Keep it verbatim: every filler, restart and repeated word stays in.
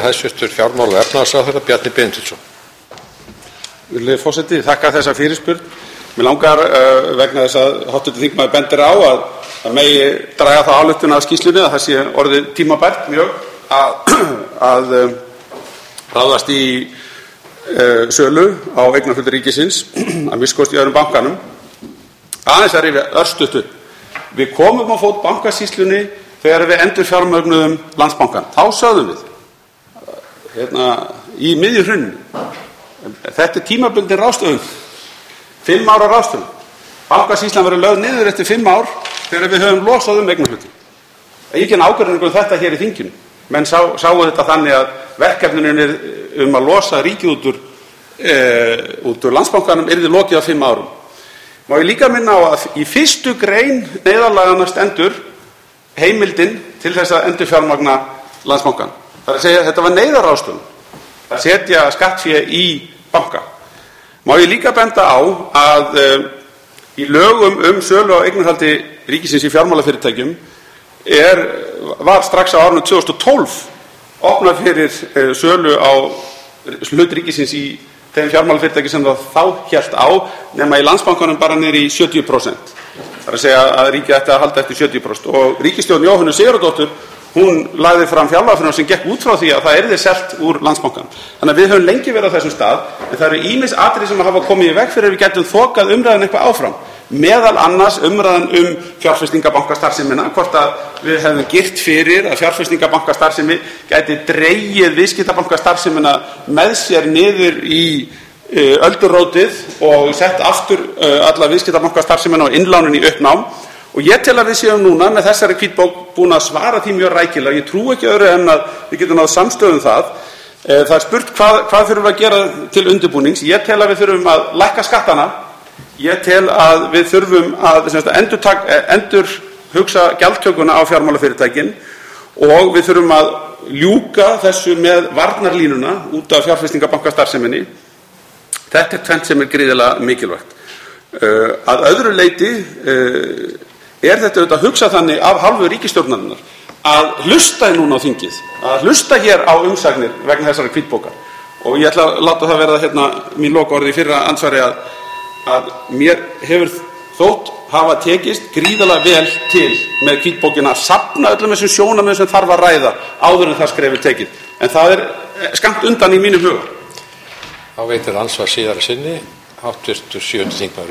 Hæstvirtur fjármála- og efnahagsráðherra Bjarni Benediktsson. Virðulegi forseti, þakka þessa fyrirspurn. Mér langar uh, vegna þess að háttvirtur þingmaður bendir á að það megi draga þá ályktun af skýrslunni að það sé orðið tímabært mjög að, að um, ráðast í uh, sölu á eignarhluta ríkisins að minnsta kosti í öðrum bankanum. Aðeins að rifja örstutt upp. Við komum á fót bankasýslunni þegar við endurfjármögnuðum Landsbankann. Þá sögðum við hérna í miðju hruninu. Þetta er tímabundin ráðstöfun, fimm ára ráðstöfun. Bankasýslan verður lögð niður eftir fimm ár þegar við höfum losað um eignarhluti. Engin ágreiningur um þetta hér í þinginu. Menn sá, sáu þetta þannig að verkefninu er um að losa ríkið út úr, e, út úr Landsbankanum yrði lokið á fimm árum. Má ég líka minna á að í fyrstu grein neyðarlaganna stendur heimildin til þess að endurfjármagna Landsbankann. Það er að segja að þetta var neyðarráðstöfun að setja skattfé í banka. Má ég líka benda á að um, í lögum um sölu á eignarhaldi ríkisins í fjármálafyrirtækjum er, var strax á árinu tvö þúsund og tólf opnað fyrir uh, sölu á hlut ríkisins í þeim fjármálafyrirtæki sem það þá hélt á, nema í Landsbankanum bara niður í sjötíu prósent. Það er að segja að ríkið ætti að halda eftir sjötíu prósent. Og ríkisstjórn Jóhönnu Sigurðardóttur, hún lagði fram fjárlagafrumvarp sem gekk út frá því að það yrði selt úr Landsbankann. Þannig að við höfum lengi verið á þessum stað, en það eru ýmis atriði sem hafa komið í veg fyrir að við getum þokað umræðan eitthvað áfram. Meðal annars umræðan um fjárfestingabankastarfsemina, hvort að við hefum girt fyrir að fjárfestingabankastarfsemi gæti dregið viðskiptabankastarfsemina með sér niður í öldurótið og sett aftur alla viðskiptabankastarfsemina og innlánin í uppnám. Og ég tel að við séum núna með þessari hvítbók búin að svara því mjög rækilega. Ég trú ekki öðru en að við getum náð samstöðu um það. Það er spurt hvað, hvað þurfum við að gera til undirbúnings. Ég tel að við þurfum að lækka skattana. Ég tel að við þurfum að endur, endur hugsa gjaldtökuna á fjármálafyrirtækin og við þurfum að ljúka þessu með varnarlínuna út af fjárfestingabankastarfseminni. Þetta er tvennt sem er gríðarlega mikilvægt. Uh, að öðru leyti uh, er þetta auðvitað að hugsa þannig af hálfu ríkisstjórnarinnar að hlusta núna á þingið, að hlusta hér á umsagnir vegna þessara hvítbókar. Og ég ætla að láta það verða hérna mín lokaorð í fyrra ansvari að, að mér hefur þótt hafa tekist gríðarlega vel til með hvítbókina að safna öllum þessum sjónarmiðum sem þarf að ræða áður en það skrefið tekið. En það er skammt undan í mínum huga. Þá veitir ansvar síðara sinni háttvirtur sjöundi þingmaður